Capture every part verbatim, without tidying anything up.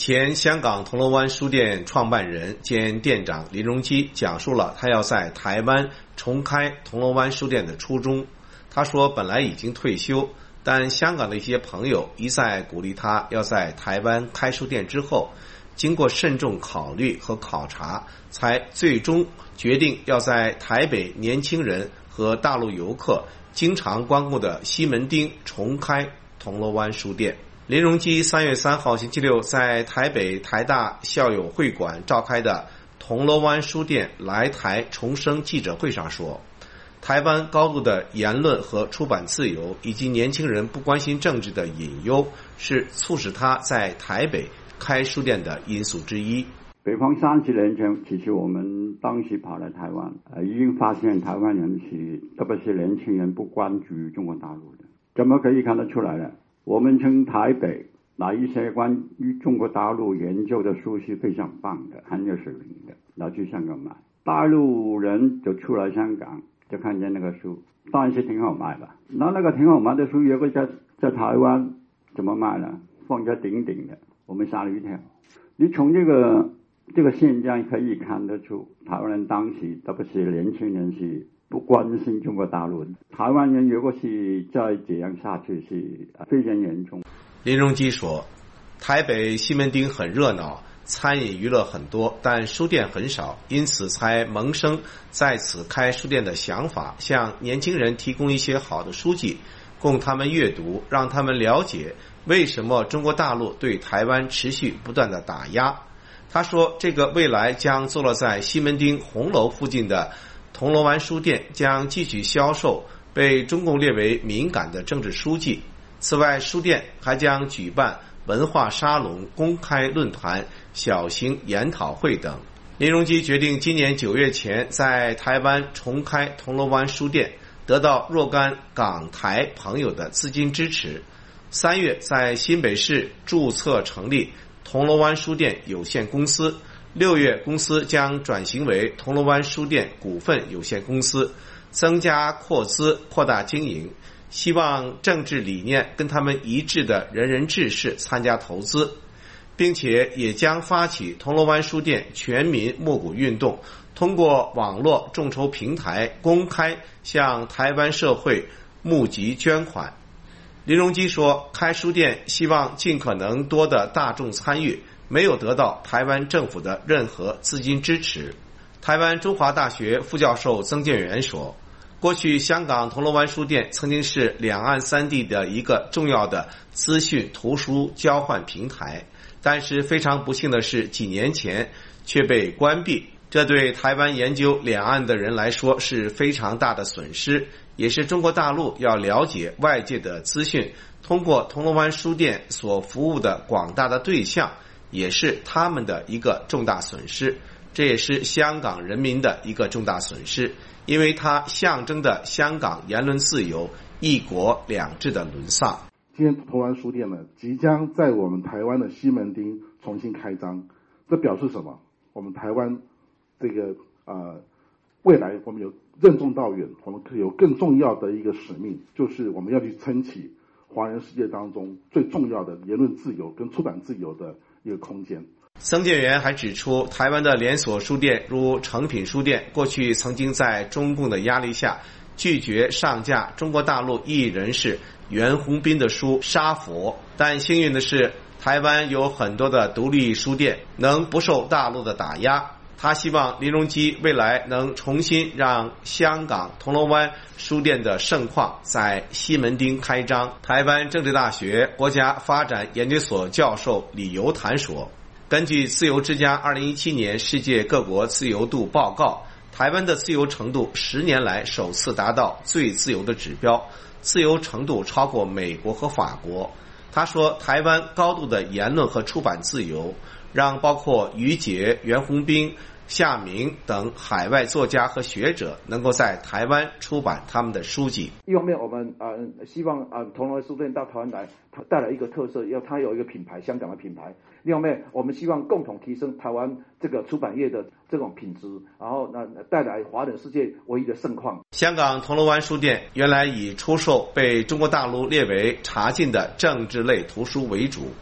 前香港铜锣湾书店创办人兼店长林荣基讲述了他要在台湾重开铜锣湾书店的初衷。他说本来已经退休，但香港的一些朋友一再鼓励他要在台湾开书店之后，经过慎重考虑和考察，才最终决定要在台北年轻人和大陆游客经常光顾的西门町重开铜锣湾书店。林荣基三月三号星期六在台北台大校友会馆召开的铜锣湾书店来台重生记者会上说，台湾高度的言论和出版自由以及年轻人不关心政治的隐忧，是促使他在台北开书店的因素之一。 北方三十年前，其实我们当时跑来台湾，呃，已经发现台湾人是，特别是年轻人不关注中国大陆的。怎么可以看得出来呢？我们从台北拿一些关于中国大陆研究的书是非常棒的，很有水平的，拿去香港卖。大陆人就出来香港，就看见那个书，当然是挺好卖吧。那那个挺好卖的书，如果在在台湾怎么卖呢？放在顶顶的，我们吓了一跳。你从这个这个现象可以看得出，台湾人当时特别是年轻人是不关心中国大陆的。台湾人如果是再这样下去，是非常严重。 林荣基说，台北西门町很热闹，餐饮娱乐很多，但书店很少，因此才萌生在此开书店的想法，向年轻人提供一些好的书籍供他们阅读，让他们了解为什么中国大陆对台湾持续不断的打压。他说，这个未来将坐落在西门町红楼附近的铜锣湾书店将继续销售被中共列为敏感的政治书籍。此外，书店还将举办文化沙龙、公开论坛、小型研讨会等。林荣基决定今年九月前在台湾重开铜锣湾书店，得到若干港台朋友的资金支持。三月在新北市注册成立铜锣湾书店有限公司，六月公司将转型为铜锣湾书店股份有限公司，增加扩资，扩大经营，希望政治理念跟他们一致的仁人志士参加投资，并且也将发起铜锣湾书店全民募股运动，通过网络众筹平台公开向台湾社会募集捐款。林荣基说，开书店希望尽可能多的大众参与，没有得到台湾政府的任何资金支持。台湾中华大学副教授曾建元说，过去香港铜锣湾书店曾经是两岸三地的一个重要的资讯图书交换平台，但是非常不幸的是，几年前却被关闭，这对台湾研究两岸的人来说是非常大的损失，也是中国大陆要了解外界的资讯，通过铜锣湾书店所服务的广大的对象，也是他们的一个重大损失，这也是香港人民的一个重大损失，因为它象征的香港言论自由、一国两制的沦丧。 今天铜锣湾书店呢，即将在我们台湾的西门町重新开张，这表示什么？我们台湾这个呃，未来我们有任重道远，我们可以有更重要的一个使命，就是我们要去撑起华人世界当中最重要的言论自由跟出版自由的一个空间。 曾建元还指出，台湾的连锁书店如诚品书店，过去曾经在中共的压力下拒绝上架中国大陆异议人士袁宏斌的书《杀佛》，但幸运的是，台湾有很多的独立书店能不受大陆的打压。他希望林荣基未来能重新让香港铜锣湾书店的盛况在西门町开张。台湾政治大学国家发展研究所教授李游谈说，根据自由之家二零一七年世界各国自由度报告，台湾的自由程度十年来首次达到最自由的指标，自由程度超过美国和法国。他说，台湾高度的言论和出版自由，让包括余杰、袁宏斌、夏明等海外作家和学者能够在台湾出版他们的书籍。 一方面，我们呃希望呃铜锣湾书店到台湾来，它带来一个特色，要它有一个品牌，香港的品牌。另外面，我们希望共同提升台湾这个出版业的这种品质，然后呢带来华人世界唯一的盛况。 香港铜锣湾书店原来以出售被中国大陆列为查禁的政治类图书为主。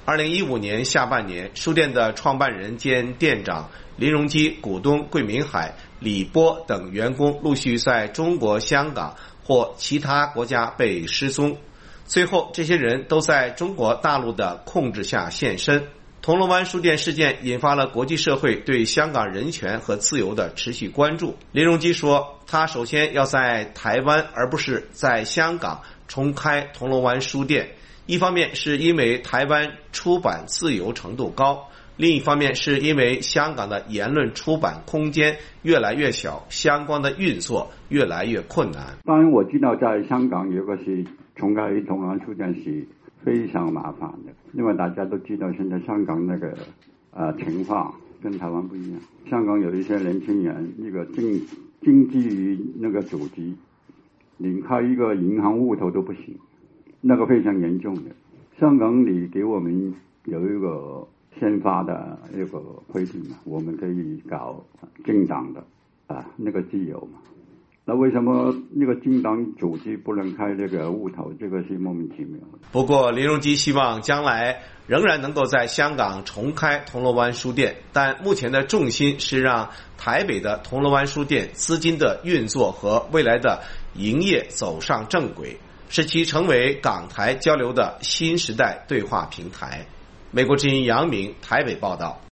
二零一五年下半年，书店的创办人兼店长林荣基、股东桂明海、李波等员工陆续在中国香港或其他国家被失踪，最后这些人都在中国大陆的控制下现身。铜锣湾书店事件引发了国际社会对香港人权和自由的持续关注。林荣基说，他首先要在台湾而不是在香港重开铜锣湾书店，一方面是因为台湾出版自由程度高，另一方面是因为香港的言论出版空间越来越小，相关的运作越来越困难。 当然我知道在香港有个是重开铜锣湾书店是非常麻烦的，因为大家都知道现在香港那个呃情况跟台湾不一样。香港有一些年轻人那个经经济于那个组织，连开一个银行户头都不行，那个非常严重的。香港你给我们有一个宪法的一个规定嘛，我们可以搞政党的啊那个自由嘛。那为什么那个政党组织不能开这个户头？这个是莫名其妙的。 不过林荣基希望将来仍然能够在香港重开铜锣湾书店，但目前的重心是让台北的铜锣湾书店资金的运作和未来的营业走上正轨，使其成为港台交流的新时代对话平台。美国之音杨明台北报道。